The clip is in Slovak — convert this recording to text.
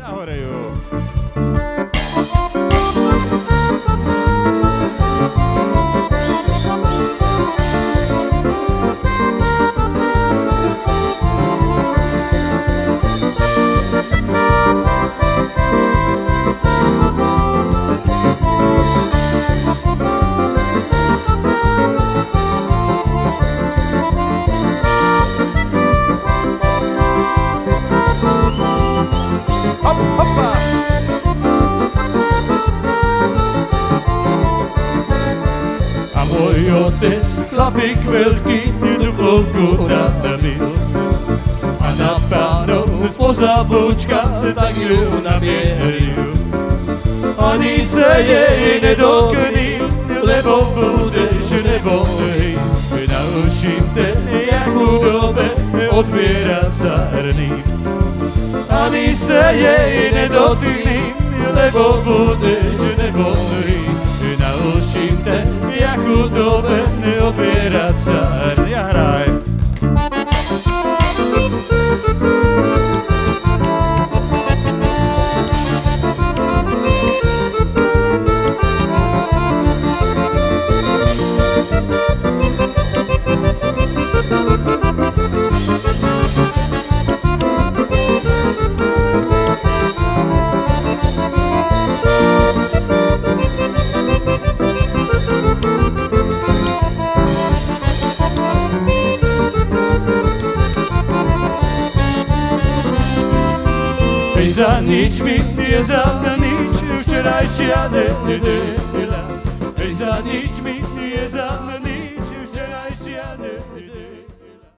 Nahore ju. Môj otec, chlapík veľký, dublovku nabil. A na pánov spoza búčka, tak ju namieril. Ani sa jej nedotkni, lebo budeš nebohý. Naučím te, jak v dobe odvierať sárny. Ani sa jej nedotkni, lebo budeš nebohý. Naučím te, jak v dobe odvierať sárny. Ja hraj. Za nič mi je za nič, včerajšia nedeľa.